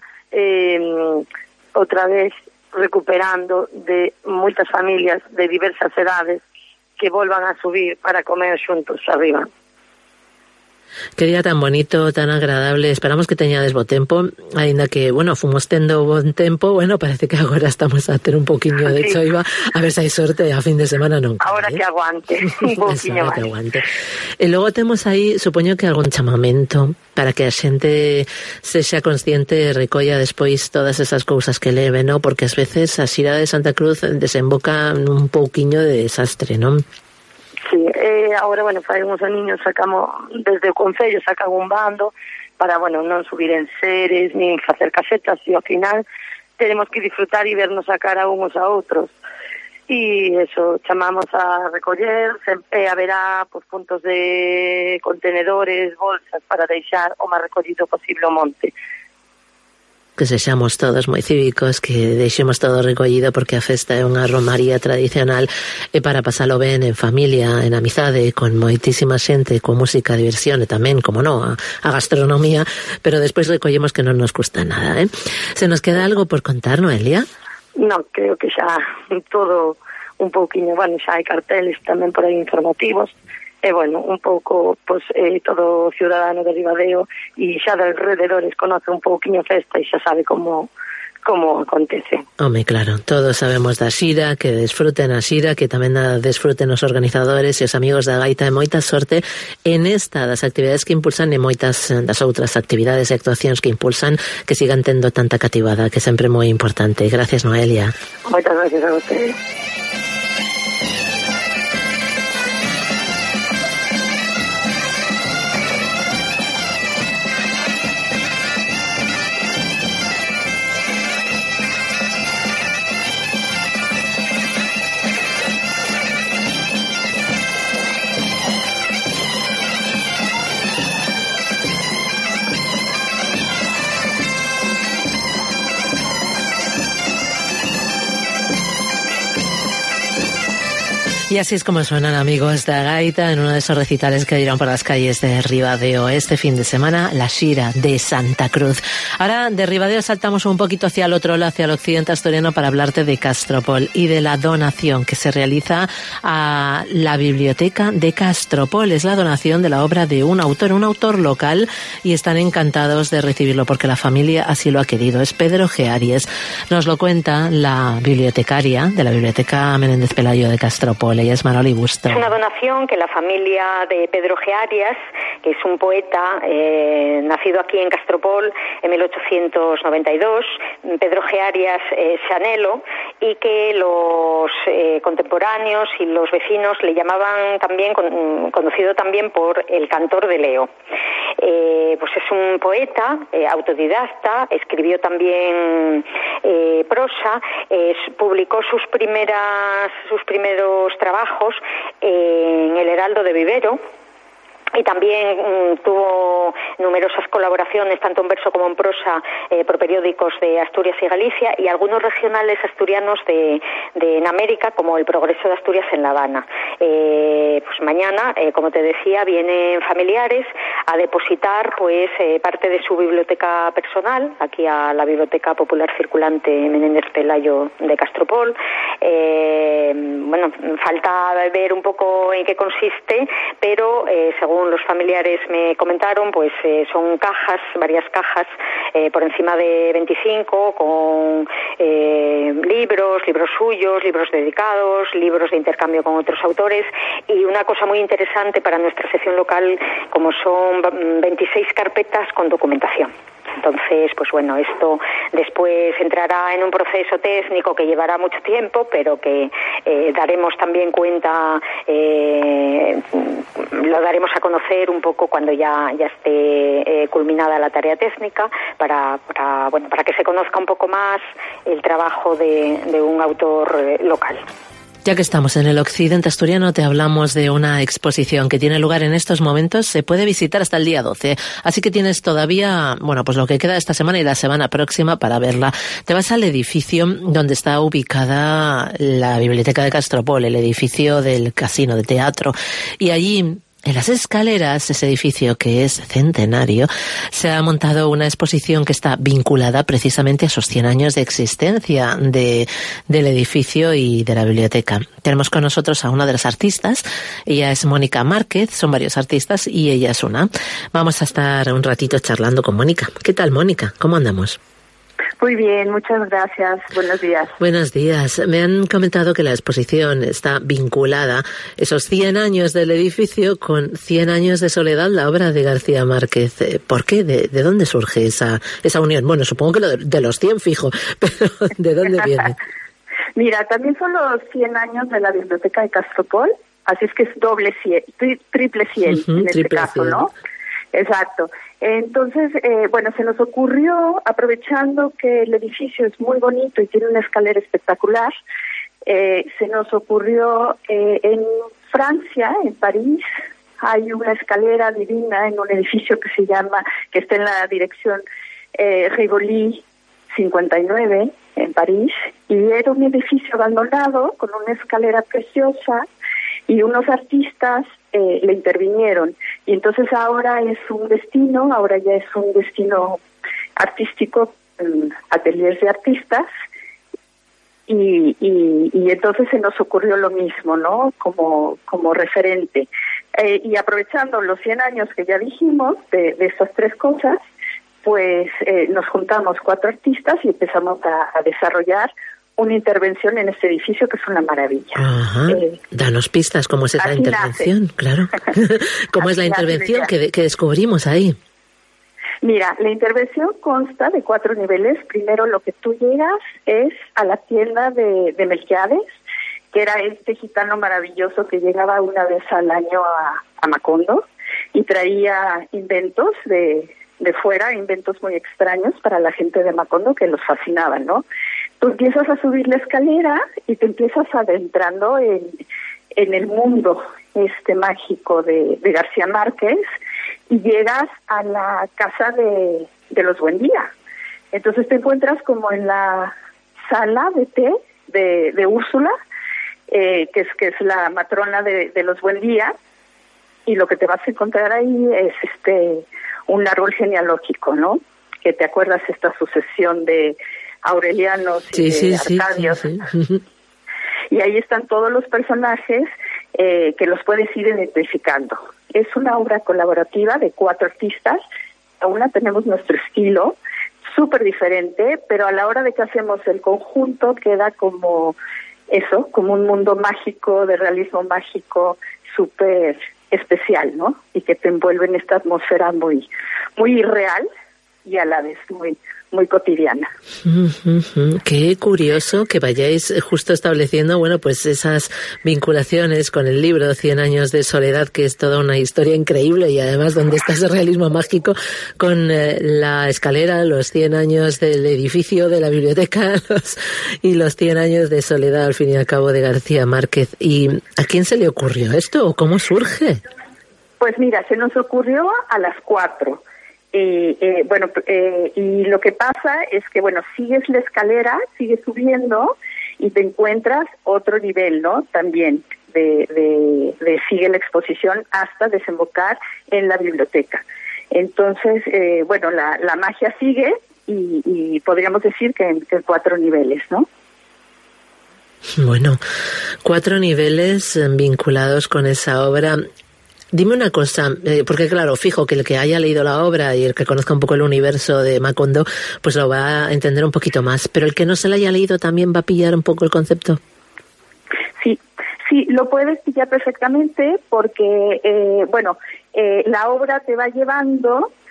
outra vez recuperando de moitas familias de diversas edades que volvan a subir para comer xuntos arriba. Que día tan bonito, tan agradable. Esperamos que teñades bo tempo, aínda que, fomos tendo bon tempo, parece que agora estamos a ter un poquinho de choiva, a ver se hai sorte a fin de semana non. Agora que aguante, un poquinho máis. Que aguante. E logo temos aí, supoño que algún chamamento para que a xente sexa consciente e recolla despois todas esas cousas que leve, non? Porque ás veces a xira de Santa Cruz desemboca nun pouquiño de desastre, non? Sí, agora, fai uns aniños sacamos, desde o Concello sacan un bando para, non subir en seres, nin facer casetas, e ao final tenemos que disfrutar e vernos a cara uns a outros. E eso, chamamos a recoller, sempre haberá puntos de contenedores, bolsas, para deixar o máis recollido posible o monte. Que sexamos todos moi cívicos, que deixemos todo recollido, porque a festa é unha romaría tradicional e para pasalo ben en familia, en amizade, con moitísima xente, con música, diversión e tamén, como non, a gastronomía, pero despois recollemos que non nos custa nada, Se nos queda algo por contar, Noelia? Non, creo que xa todo un pouquiño, xa hai carteles tamén por aí informativos, e un pouco todo ciudadano de Ribadeo e xa de alrededores conoce un pouquiño a festa e xa sabe como acontece. Home, claro, todos sabemos da xira, que desfruten a xira, que tamén desfruten os organizadores e os amigos da gaita, e moita sorte en esta das actividades que impulsan e moitas das outras actividades e actuacións que impulsan, que sigan tendo tanta cativada, que sempre é moi importante. Gracias, Noelia. Moitas gracias a vostede. Y así es como suenan, amigos da gaita, en uno de esos recitales que dieron por las calles de Ribadeo este fin de semana, la xira de Santa Cruz. Ahora de Ribadeo saltamos un poquito hacia el otro lado, hacia el occidente asturiano, para hablarte de Castropol y de la donación que se realiza a la biblioteca de Castropol. Es la donación de la obra de un autor local, y están encantados de recibirlo porque la familia así lo ha querido. Es Pedro G. Arias. Nos lo cuenta la bibliotecaria de la Biblioteca Menéndez Pelayo de Castropol. Ella es Manoli Busto. Es una donación que la familia de Pedro G. Arias, que es un poeta nacido aquí en Castropol en 1892, Pedro G. Arias Chanelo, y que los contemporáneos y los vecinos le llamaban también, conocido también por el cantor de Leo. Pues es un poeta autodidacta, escribió también prosa, publicó sus primeros trabajos en el Heraldo de Vivero, y también tuvo numerosas colaboraciones, tanto en verso como en prosa, por periódicos de Asturias y Galicia, y algunos regionales asturianos en América, como El Progreso de Asturias en La Habana. Pues mañana, como te decía, vienen familiares a depositar parte de su biblioteca personal aquí a la Biblioteca Popular Circulante Menéndez Pelayo de Castropol. Falta ver un poco en qué consiste, pero según los familiares me comentaron, son cajas, varias cajas, por encima de 25, con libros suyos, libros dedicados, libros de intercambio con otros autores, y una cosa muy interesante para nuestra sección local, como son 26 carpetas con documentación. Entonces, pues bueno, esto después entrará en un proceso técnico que llevará mucho tiempo, pero que daremos también cuenta, lo daremos a conocer un poco cuando ya esté culminada la tarea técnica, para que se conozca un poco más el trabajo de un autor local. Ya que estamos en el occidente asturiano, te hablamos de una exposición que tiene lugar en estos momentos. Se puede visitar hasta el día 12. Así que tienes todavía, pues lo que queda esta semana y la semana próxima para verla. Te vas al edificio donde está ubicada la Biblioteca de Castropol, el edificio del casino, de teatro. Y allí, en las escaleras, ese edificio que es centenario, se ha montado una exposición que está vinculada precisamente a esos 100 años de existencia del edificio y de la biblioteca. Tenemos con nosotros a una de las artistas. Ella es Mónica Márquez, son varios artistas y ella es una. Vamos a estar un ratito charlando con Mónica. ¿Qué tal, Mónica? ¿Cómo andamos? Muy bien, muchas gracias. Buenos días. Buenos días. Me han comentado que la exposición está vinculada, esos 100 años del edificio, con 100 años de soledad, la obra de García Márquez. ¿Por qué? ¿De dónde surge esa unión? Bueno, supongo que de los 100 fijo, pero ¿de dónde viene? Mira, también son los 100 años de la Biblioteca de Castropol, así es que es doble 100, triple 100 en este caso, 100. ¿No? Exacto. Entonces, se nos ocurrió, aprovechando que el edificio es muy bonito y tiene una escalera espectacular, se nos ocurrió en Francia, en París, hay una escalera divina en un edificio que está en la dirección Rivoli 59 en París, y era un edificio abandonado con una escalera preciosa, y unos artistas le intervinieron, y entonces ahora ya es un destino artístico, ateliers de artistas, y entonces se nos ocurrió lo mismo, ¿no? Como referente, y aprovechando los 100 años que ya dijimos de estas tres cosas, pues nos juntamos 4 artistas y empezamos a desarrollar una intervención en este edificio que es una maravilla. Ajá. Danos pistas, ¿cómo es esa intervención? Nace. Claro. ¿Cómo es la intervención que descubrimos ahí? Mira, la intervención consta de 4 niveles. Primero, lo que tú llegas es a la tienda de Melquiades, que era este gitano maravilloso que llegaba una vez al año a Macondo y traía inventos de fuera, inventos muy extraños para la gente de Macondo que los fascinaban, ¿no? Tú empiezas a subir la escalera y te empiezas adentrando en el mundo mágico de García Márquez, y llegas a la casa de los Buendía. Entonces te encuentras como en la sala de té de Úrsula, que es la matrona de los Buendía, y lo que te vas a encontrar ahí es un árbol genealógico, ¿no? Que te acuerdas esta sucesión de Aurelianos y de Arcadios. Sí. Y ahí están todos los personajes que los puedes ir identificando. Es una obra colaborativa de 4 artistas. Cada una tenemos nuestro estilo, súper diferente, pero a la hora de que hacemos el conjunto queda como un mundo mágico, de realismo mágico, súper especial, ¿no? Y que te envuelve en esta atmósfera muy, muy irreal y a la vez muy, muy cotidiana. Qué curioso que vayáis justo estableciendo, pues esas vinculaciones con el libro 100 años de soledad, que es toda una historia increíble, y además donde está ese realismo mágico con la escalera, los 100 años del edificio de la biblioteca y los 100 años de soledad, al fin y al cabo, de García Márquez. ¿Y a quién se le ocurrió esto o cómo surge? Pues mira, se nos ocurrió a las 4. Y lo que pasa es que, sigues la escalera, sigues subiendo y te encuentras otro nivel, ¿no? También sigue la exposición hasta desembocar en la biblioteca. Entonces, la magia sigue y podríamos decir que en 4 niveles, ¿no? Bueno, 4 niveles vinculados con esa obra. Dime una cosa, porque claro, fijo que el que haya leído la obra y el que conozca un poco el universo de Macondo, pues lo va a entender un poquito más, pero el que no se la haya leído también va a pillar un poco el concepto. Sí, lo puedes pillar perfectamente porque, la obra te va llevando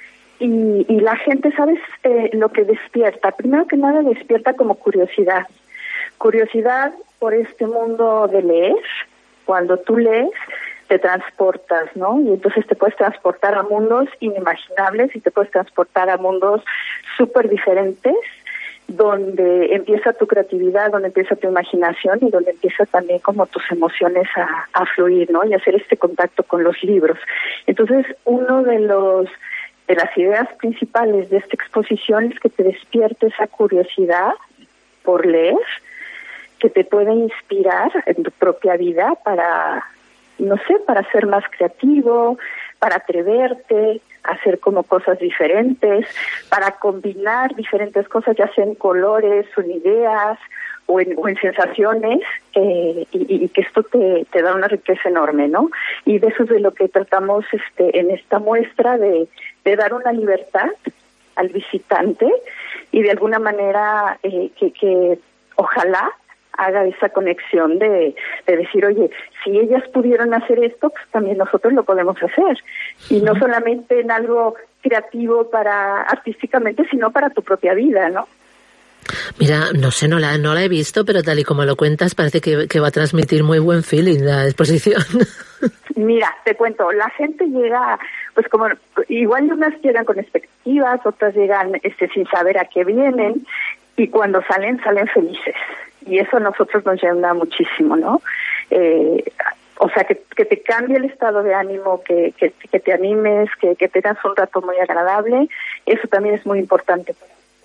y la gente, ¿sabes? Lo que despierta, primero que nada despierta como curiosidad por este mundo de leer. Cuando tú lees te transportas, ¿no? Y entonces te puedes transportar a mundos inimaginables y te puedes transportar a mundos súper diferentes, donde empieza tu creatividad, donde empieza tu imaginación y donde empieza también como tus emociones a fluir, ¿no? Y hacer este contacto con los libros. Entonces, uno de las ideas principales de esta exposición es que te despierte esa curiosidad por leer, que te puede inspirar en tu propia vida para, no sé, para ser más creativo, para atreverte a hacer como cosas diferentes, para combinar diferentes cosas, ya sea en colores o en ideas o en sensaciones, y que esto te da una riqueza enorme, ¿no? Y de eso es de lo que tratamos en esta muestra, de dar una libertad al visitante y de alguna manera que ojalá haga esa conexión de decir, oye, si ellas pudieron hacer esto, pues también nosotros lo podemos hacer. Y no solamente en algo creativo artísticamente, sino para tu propia vida, ¿no? Mira, no sé, no la he visto, pero tal y como lo cuentas, parece que va a transmitir muy buen feeling la exposición. Mira, te cuento, la gente llega, pues como, igual unas llegan con expectativas, otras llegan sin saber a qué vienen, y cuando salen felices. Y eso a nosotros nos llena muchísimo, ¿no? O sea, que te cambie el estado de ánimo, que te animes, que tengas un rato muy agradable, eso también es muy importante.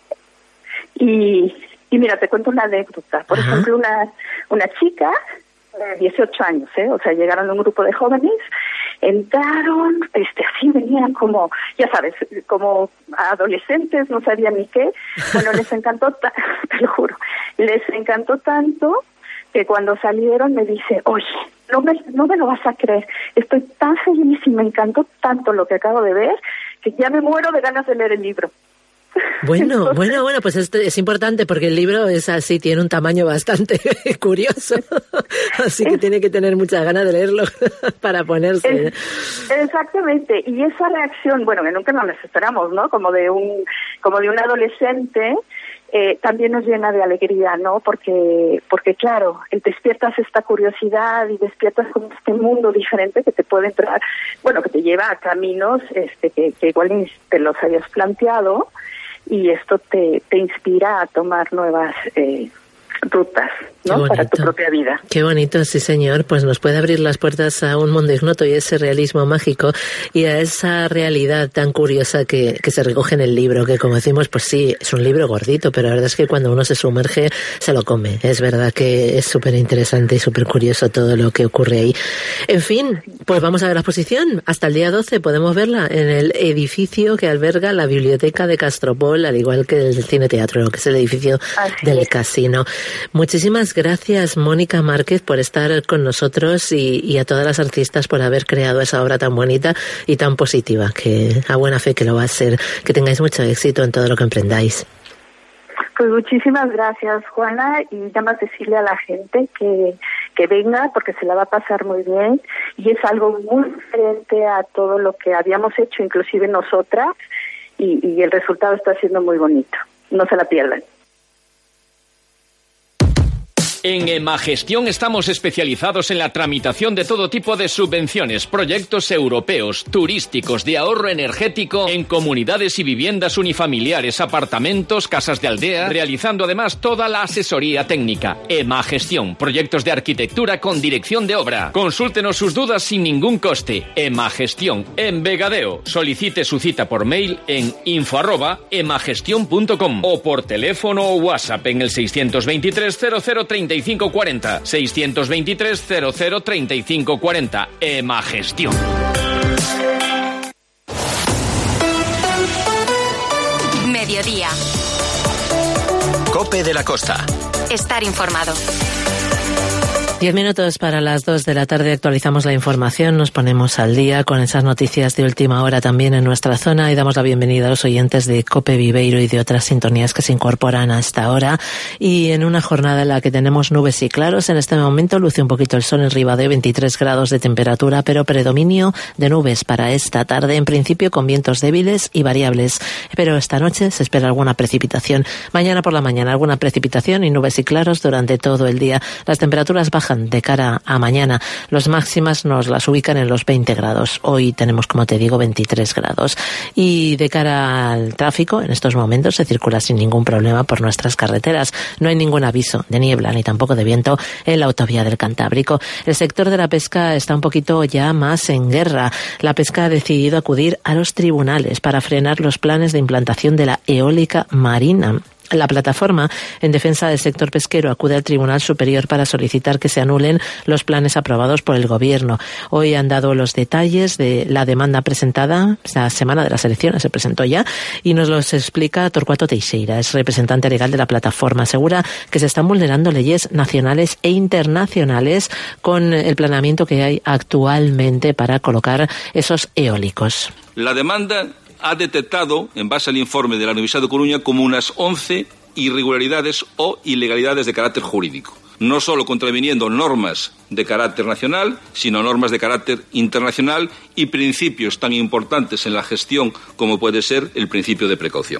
Y mira, te cuento una anécdota. Por ejemplo, una chica de 18 años, o sea, llegaron un grupo de jóvenes, entraron, así venían como, ya sabes, como adolescentes, no sabían ni qué. Bueno, les encantó, te lo juro, les encantó tanto que cuando salieron me dice, oye, no me lo vas a creer, estoy tan feliz y me encantó tanto lo que acabo de ver que ya me muero de ganas de leer el libro. Bueno, pues esto es importante porque el libro es así, tiene un tamaño bastante curioso, así que tiene que tener muchas ganas de leerlo para ponerse. Exactamente, y esa reacción, bueno, que nunca nos esperamos, ¿no? Como de un adolescente, también nos llena de alegría, ¿no? Porque claro, despiertas esta curiosidad y despiertas como este mundo diferente que te puede entrar, bueno, que te lleva a caminos que igual te los hayas planteado, y esto te inspira a tomar nuevas rutas, ¿no? Para tu propia vida. Qué bonito, sí señor, pues nos puede abrir las puertas a un mundo ignoto y ese realismo mágico y a esa realidad tan curiosa que se recoge en el libro, que como decimos, pues sí, es un libro gordito, pero la verdad es que cuando uno se sumerge se lo come. Es verdad que es súper interesante y súper curioso todo lo que ocurre ahí. En fin, pues vamos a ver la exposición. Hasta el día 12 podemos verla en el edificio que alberga la Biblioteca de Castropol, al igual que el Cine Teatro, que es el edificio del casino. Muchísimas gracias, Mónica Márquez, por estar con nosotros y a todas las artistas por haber creado esa obra tan bonita y tan positiva, que a buena fe que lo va a ser. Que tengáis mucho éxito en todo lo que emprendáis. Pues muchísimas gracias, Juana, y nada más decirle a la gente que venga porque se la va a pasar muy bien y es algo muy diferente a todo lo que habíamos hecho, inclusive nosotras, y el resultado está siendo muy bonito. No se la pierdan. En Emagestión estamos especializados en la tramitación de todo tipo de subvenciones, proyectos europeos, turísticos, de ahorro energético, en comunidades y viviendas unifamiliares, apartamentos, casas de aldea, realizando además toda la asesoría técnica. Emagestión, proyectos de arquitectura con dirección de obra. Consúltenos sus dudas sin ningún coste. Emagestión, en Vegadeo. Solicite su cita por mail en info@emagestion.com o por teléfono o WhatsApp en el 623 003540. 623 003540. Emagestión. Mediodía. COPE de la Costa. Estar informado. 10 minutos para las 2 de la tarde, actualizamos la información, nos ponemos al día con esas noticias de última hora también en nuestra zona y damos la bienvenida a los oyentes de COPE Viveiro y de otras sintonías que se incorporan hasta ahora. Y en una jornada en la que tenemos nubes y claros, en este momento luce un poquito el sol en Ribadeo, 23 grados de temperatura, pero predominio de nubes para esta tarde, en principio con vientos débiles y variables. Pero esta noche se espera alguna precipitación. Mañana por la mañana alguna precipitación y nubes y claros durante todo el día. Las temperaturas bajan de cara a mañana. Los máximas nos las ubican en los 20 grados. Hoy tenemos, como te digo, 23 grados. Y de cara al tráfico, en estos momentos se circula sin ningún problema por nuestras carreteras. No hay ningún aviso de niebla ni tampoco de viento en la autovía del Cantábrico. El sector de la pesca está un poquito ya más en guerra. La pesca ha decidido acudir a los tribunales para frenar los planes de implantación de la eólica marina. La plataforma en defensa del sector pesquero acude al Tribunal Superior para solicitar que se anulen los planes aprobados por el Gobierno. Hoy han dado los detalles de la demanda presentada, esta semana de las elecciones se presentó ya, y nos los explica Torcuato Teixeira, es representante legal de la plataforma. Asegura que se están vulnerando leyes nacionales e internacionales con el planeamiento que hay actualmente para colocar esos eólicos. La demanda ha detectado, en base al informe de la Universidad de Coruña, como unas 11 irregularidades o ilegalidades de carácter jurídico. No solo contraviniendo normas de carácter nacional, sino normas de carácter internacional y principios tan importantes en la gestión como puede ser el principio de precaución.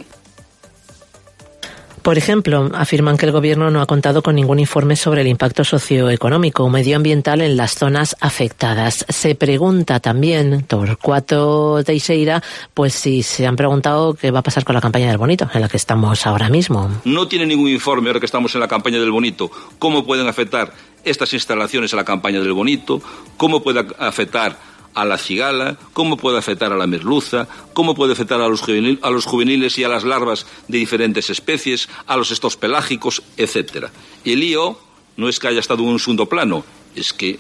Por ejemplo, afirman que el Gobierno no ha contado con ningún informe sobre el impacto socioeconómico o medioambiental en las zonas afectadas. Se pregunta también, Torcuato Teixeira, pues si se han preguntado qué va a pasar con la campaña del Bonito, en la que estamos ahora mismo. No tiene ningún informe, ahora que estamos en la campaña del Bonito, cómo pueden afectar estas instalaciones a la campaña del Bonito, cómo puede afectar a la cigala, cómo puede afectar a la merluza, cómo puede afectar a los juveniles y a las larvas de diferentes especies, a los stocks pelágicos, etc. Y el lío no es que haya estado en un segundo plano, es que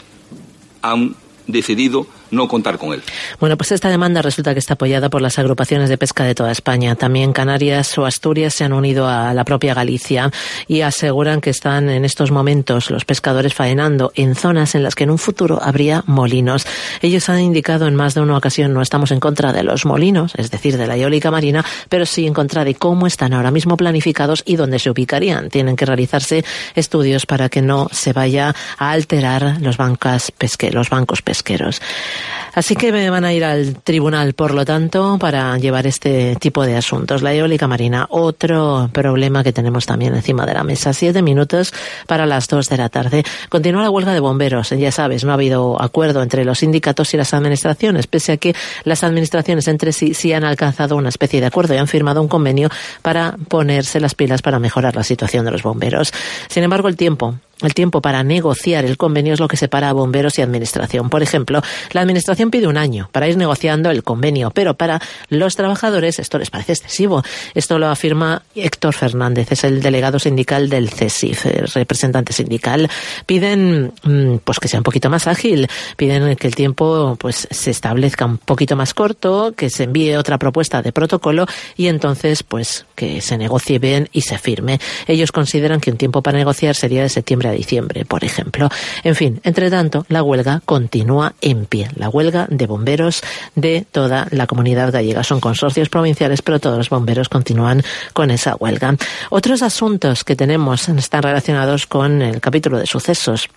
han decidido no contar con él. Bueno, pues esta demanda resulta que está apoyada por las agrupaciones de pesca de toda España. También Canarias o Asturias se han unido a la propia Galicia y aseguran que están en estos momentos los pescadores faenando en zonas en las que en un futuro habría molinos. Ellos han indicado en más de una ocasión: no estamos en contra de los molinos, es decir, de la eólica marina, pero sí en contra de cómo están ahora mismo planificados y dónde se ubicarían. Tienen que realizarse estudios para que no se vaya a alterar los bancos pesqueros. Así que me van a ir al tribunal, por lo tanto, para llevar este tipo de asuntos. La eólica marina, otro problema que tenemos también encima de la mesa. 7 minutos para las 2 de la tarde. Continúa la huelga de bomberos. Ya sabes, no ha habido acuerdo entre los sindicatos y las administraciones, pese a que las administraciones entre sí han alcanzado una especie de acuerdo y han firmado un convenio para ponerse las pilas para mejorar la situación de los bomberos. Sin embargo, el tiempo para negociar el convenio es lo que separa a bomberos y administración. Por ejemplo, la administración pide un año para ir negociando el convenio, pero para los trabajadores esto les parece excesivo. Esto lo afirma Héctor Fernández, es el delegado sindical del CESIF, el representante sindical. Piden pues que sea un poquito más ágil, piden que el tiempo pues se establezca un poquito más corto, que se envíe otra propuesta de protocolo y entonces pues que se negocie bien y se firme. Ellos consideran que un tiempo para negociar sería de septiembre a diciembre, por ejemplo. En fin, entre tanto, la huelga continúa en pie. La huelga de bomberos de toda la comunidad gallega. Son consorcios provinciales, pero todos los bomberos continúan con esa huelga. Otros asuntos que tenemos están relacionados con el capítulo de sucesos.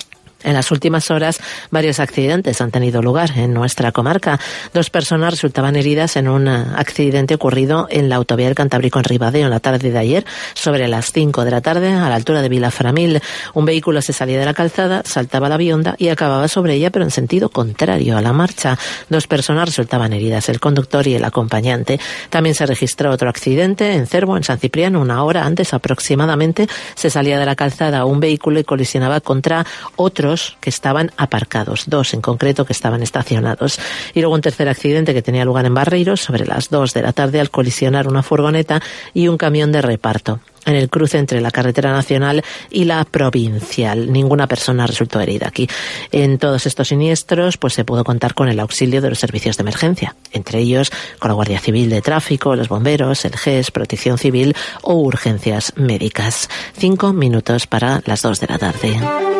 En las últimas horas, varios accidentes han tenido lugar en nuestra comarca. 2 personas resultaban heridas en un accidente ocurrido en la autovía del Cantábrico en Ribadeo en la tarde de ayer, sobre las 5 de la tarde, a la altura de Vilaframil. Un vehículo se salía de la calzada, saltaba la bionda y acababa sobre ella, pero en sentido contrario a la marcha. 2 personas resultaban heridas, el conductor y el acompañante. También se registró otro accidente en Cervo, en San Cipriano. 1 hora antes aproximadamente se salía de la calzada un vehículo y colisionaba contra otros que estaban aparcados, 2 en concreto que estaban estacionados. Y luego un tercer accidente que tenía lugar en Barreiros sobre las 2 de la tarde al colisionar una furgoneta y un camión de reparto en el cruce entre la carretera nacional y la provincial. Ninguna persona resultó herida aquí. En todos estos siniestros pues se pudo contar con el auxilio de los servicios de emergencia, entre ellos con la Guardia Civil de Tráfico, los bomberos, el GES, Protección Civil o urgencias médicas. 5 minutos para las 2 de la tarde.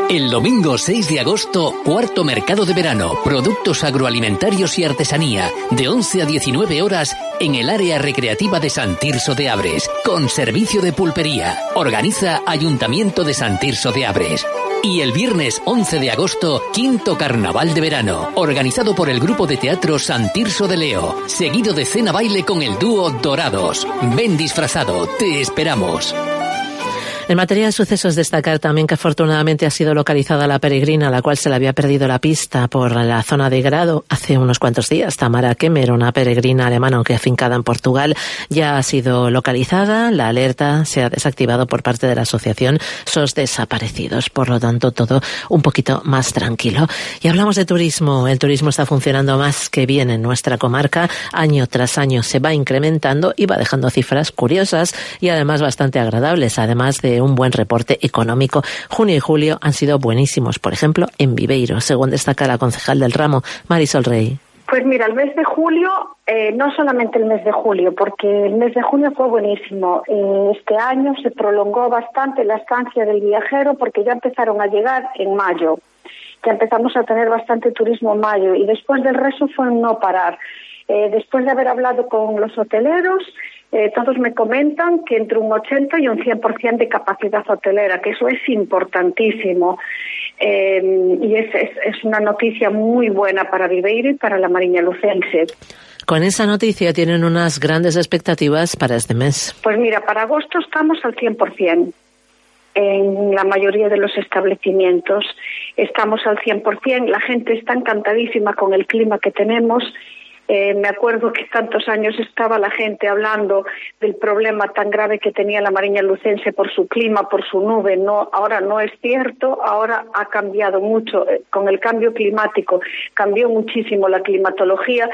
El domingo 6 de agosto, cuarto mercado de verano, productos agroalimentarios y artesanía, de 11 a 19 horas en el área recreativa de Sant Tirso de Abres, con servicio de pulpería. Organiza Ayuntamiento de Sant Tirso de Abres. Y el viernes 11 de agosto, quinto carnaval de verano, organizado por el grupo de teatro Sant Tirso de Leo, seguido de cena baile con el dúo Dorados. Ven disfrazado, te esperamos. En materia de sucesos, destacar también que afortunadamente ha sido localizada la peregrina a la cual se le había perdido la pista por la zona de Grado hace unos cuantos días. Tamara Kemmer, una peregrina alemana aunque afincada en Portugal, ya ha sido localizada. La alerta se ha desactivado por parte de la asociación SOS Desaparecidos. Por lo tanto, todo un poquito más tranquilo. Y hablamos de turismo. El turismo está funcionando más que bien en nuestra comarca. Año tras año se va incrementando y va dejando cifras curiosas y además bastante agradables, además de un buen reporte económico. Junio y julio han sido buenísimos, por ejemplo, en Viveiro, según destaca la concejal del ramo, Marisol Rey. Pues mira, el mes de julio, no solamente el mes de julio, porque el mes de junio fue buenísimo. Este año se prolongó bastante la estancia del viajero porque ya empezaron a llegar en mayo. Ya empezamos a tener bastante turismo en mayo y después del resto fue un no parar. Después de haber hablado con los hoteleros, todos me comentan que entre un 80 y un 100% de capacidad hotelera, que eso es importantísimo. Y es una noticia muy buena para Viveiro y para la Mariña Lucense. Con esa noticia tienen unas grandes expectativas para este mes. Pues mira, para agosto estamos al 100%. En la mayoría de los establecimientos estamos al 100%. La gente está encantadísima con el clima que tenemos. Me acuerdo que tantos años estaba la gente hablando del problema tan grave que tenía la Mariña Lucense por su clima, por su nube. No, ahora no es cierto, ahora ha cambiado mucho. Con el cambio climático cambió muchísimo la climatología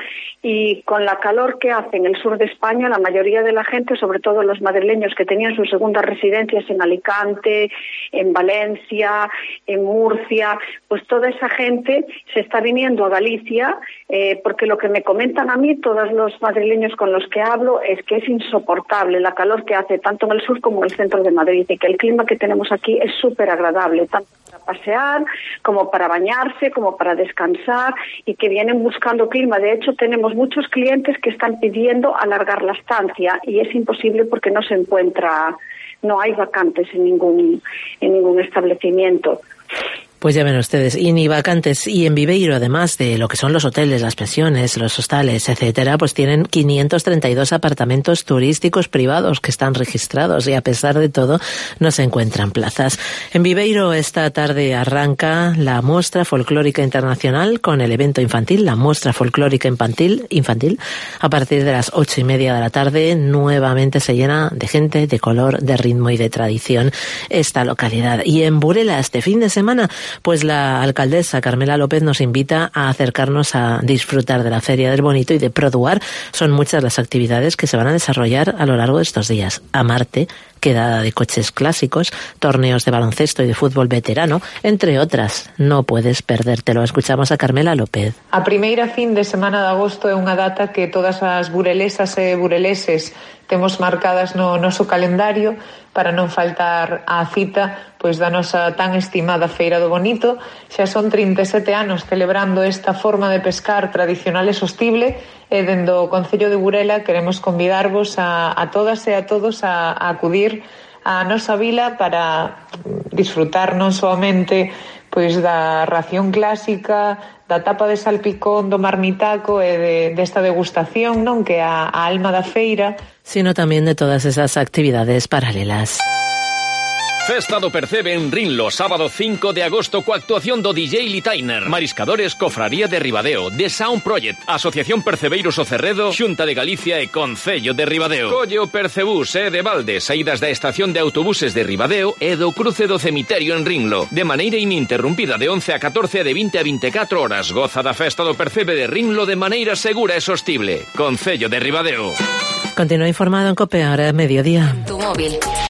y con la calor que hace en el sur de España, la mayoría de la gente, sobre todo los madrileños que tenían sus segundas residencias en Alicante, en Valencia, en Murcia, pues toda esa gente se está viniendo a Galicia porque lo que me comentan a mí todos los madrileños con los que hablo es que es insoportable la calor que hace tanto en el sur como en el centro de Madrid y que el clima que tenemos aquí es súper agradable, tanto para pasear como para bañarse, como para descansar y que vienen buscando clima. De hecho, tenemos muchos clientes que están pidiendo alargar la estancia y es imposible porque no se encuentra, no hay vacantes en ningún establecimiento. Pues ya ven ustedes, y ni vacantes, y en Viveiro, además de lo que son los hoteles, las pensiones, los hostales, etcétera, pues tienen 532 apartamentos turísticos privados que están registrados y a pesar de todo no se encuentran plazas. En Viveiro esta tarde arranca la Muestra Folclórica Internacional con el evento infantil, la Muestra Folclórica Infantil. A partir de las 8:30 de la tarde nuevamente se llena de gente, de color, de ritmo y de tradición esta localidad. Y en Burela este fin de semana, pues la alcaldesa Carmela López nos invita a acercarnos a disfrutar de la Feria del Bonito y de Produar. Son muchas las actividades que se van a desarrollar a lo largo de estos días. Amarte, quedada de coches clásicos, torneos de baloncesto y de fútbol veterano, entre otras. No puedes perdértelo. Escuchamos a Carmela López. A primeira fin de semana de agosto é unha data que todas as burelesas e bureleses temos marcadas no noso calendario para non faltar á cita pois da nosa tan estimada Feira do Bonito. Xa son 37 anos celebrando esta forma de pescar tradicional e sostible e dende o Concello de Burela queremos convidarvos a todas e a todos a acudir á nosa vila para disfrutar non soamente pois da ración clásica, da tapa de salpicón, do marmitaco e desta degustación, non, que a alma da feira, sino también de todas esas actividades paralelas. Festa do Percebe en Rinlo, sábado 5 de agosto coa actuación do DJ Litainer, Mariscadores, Cofraría de Ribadeo, The Sound Project, Asociación Percebeiros o Cerredo, Xunta de Galicia e Concello de Ribadeo. Colle o Percebús de Valde, saídas da estación de autobuses de Ribadeo e do cruce do cemiterio en Rinlo. De maneira ininterrumpida de 11 a 14 e de 20 a 24 horas. Goza da Festa do Percebe de Rinlo de maneira segura e sostible. Concello de Ribadeo. Continúa informado en COPE, ahora es mediodía. Tu móvil.